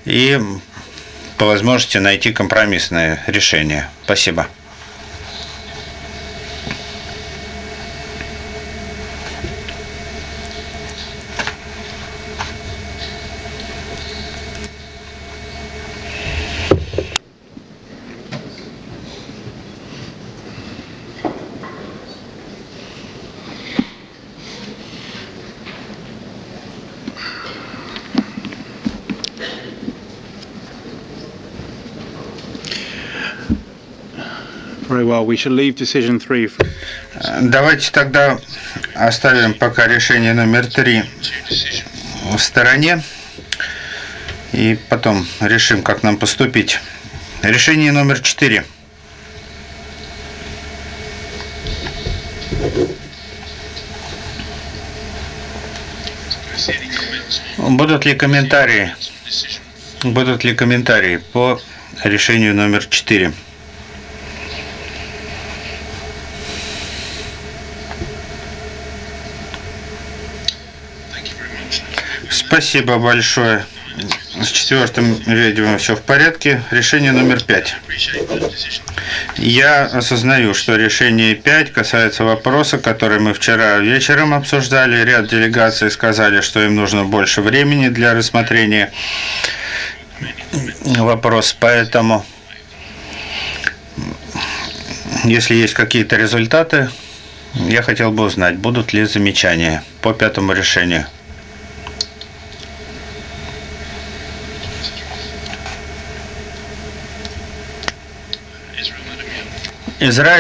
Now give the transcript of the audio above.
и по возможности найти компромиссное решение. Спасибо. Very well. We shall leave decision 3. Давайте тогда оставим пока решение номер 3 в стороне и потом решим, как нам поступить. Решение номер 4. Будут ли комментарии? Будут ли комментарии по решению номер 4? Спасибо большое. С 4-м, видимо, все в порядке. Решение номер 5. Я осознаю, что решение 5 касается вопроса, который мы вчера вечером обсуждали. Ряд делегаций сказали, что им нужно больше времени для рассмотрения вопроса. Поэтому, если есть какие-то результаты, я хотел бы узнать, будут ли замечания по 5-му решению. Израиль